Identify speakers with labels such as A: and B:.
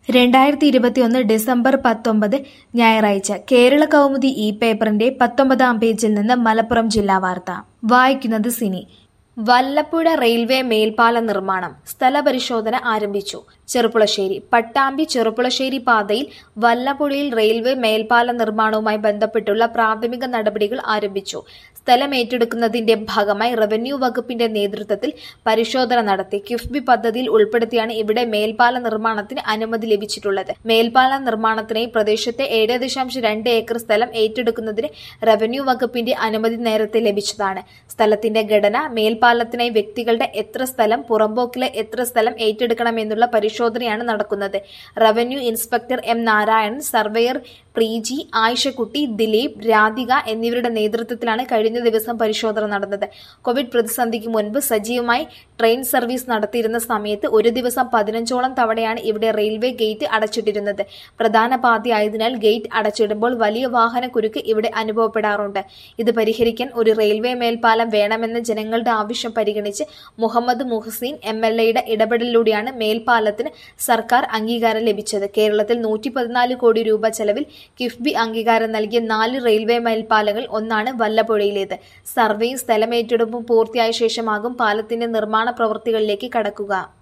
A: 2021 December 19 ഞായറാഴ്ച കേരള കൗമുദി പേപ്പറിന്റെ 19-ാം പേജിൽ നിന്ന് മലപ്പുറം ജില്ലാ വാർത്ത വായിക്കുന്നത് സിനി. വല്ലപ്പുഴ റെയിൽവേ മേൽപ്പാല നിർമ്മാണം സ്ഥലപരിശോധന ആരംഭിച്ചു. ചെറുപ്പുളശ്ശേരി പട്ടാമ്പി ചെറുപ്പുളശ്ശേരി പാതയിൽ വല്ലപ്പുഴയിൽ റെയിൽവേ മേൽപ്പാല നിർമ്മാണവുമായി ബന്ധപ്പെട്ടുള്ള പ്രാഥമിക നടപടികൾ ആരംഭിച്ചു. സ്ഥലം ഏറ്റെടുക്കുന്നതിന്റെ ഭാഗമായി റവന്യൂ വകുപ്പിന്റെ നേതൃത്വത്തിൽ പരിശോധന നടത്തി. കിഫ്ബി പദ്ധതിയിൽ ഉൾപ്പെടുത്തിയാണ് ഇവിടെ മേൽപ്പാല നിർമ്മാണത്തിന് അനുമതി ലഭിച്ചിട്ടുള്ളത്. മേൽപ്പാല നിർമ്മാണത്തിനായി പ്രദേശത്തെ 7.2 ഏക്കർ സ്ഥലം ഏറ്റെടുക്കുന്നതിന് റവന്യൂ വകുപ്പിന്റെ അനുമതി നേരത്തെ ലഭിച്ചതാണ്. സ്ഥലത്തിന്റെ ഘടന, മേൽപ്പാലത്തിനായി വ്യക്തികളുടെ എത്ര സ്ഥലം, പുറമ്പോക്കിലെ എത്ര സ്ഥലം ഏറ്റെടുക്കണമെന്നുള്ള പരിശോധനയാണ് നടക്കുന്നത്. Revenue inspector M Narayanan, surveyor Preeji, Ayishakutty, Dileep, Radhika എന്നിവരുടെ നേതൃത്വത്തിലാണ് കഴിഞ്ഞ ദിവസം പരിശോധന നടന്നത്. കോവിഡ് പ്രതിസന്ധിക്ക് മുൻപ് സജീവമായി ട്രെയിൻ സർവീസ് നടത്തിയിരുന്ന സമയത്ത് ഒരു ദിവസം 15ഓളം തവണയാണ് ഇവിടെ റെയിൽവേ ഗേറ്റ് അടച്ചിട്ടിരുന്നത്. പ്രധാന പാതയായതിനാൽ ഗേറ്റ് അടച്ചിടുമ്പോൾ വലിയ വാഹനക്കുരുക്ക് ഇവിടെ അനുഭവപ്പെടാറുണ്ട്. ഇത് പരിഹരിക്കാൻ ഒരു റെയിൽവേ മേൽപ്പാലം വേണമെന്ന ജനങ്ങളുടെ ആവശ്യം പരിഗണിച്ച് മുഹമ്മദ് മുഹ്സീൻ MLA ഇടപെടലിലൂടെയാണ് മേൽപ്പാലത്തിന് സർക്കാർ അംഗീകാരം ലഭിച്ചത്. കേരളത്തിൽ 114 കോടി രൂപ ചെലവിൽ കിഫ്ബി അംഗീകാരം നൽകിയ 4 റെയിൽവേ മേൽപ്പാലങ്ങൾ ഒന്നാണ് വല്ലപ്പുഴയിലേത്. സർവേയും സ്ഥലമേറ്റെടുപ്പും പൂർത്തിയായ ശേഷമാകും പാലത്തിന്റെ നിർമ്മാണ പ്രവൃത്തികളിലേക്ക് കടക്കുക.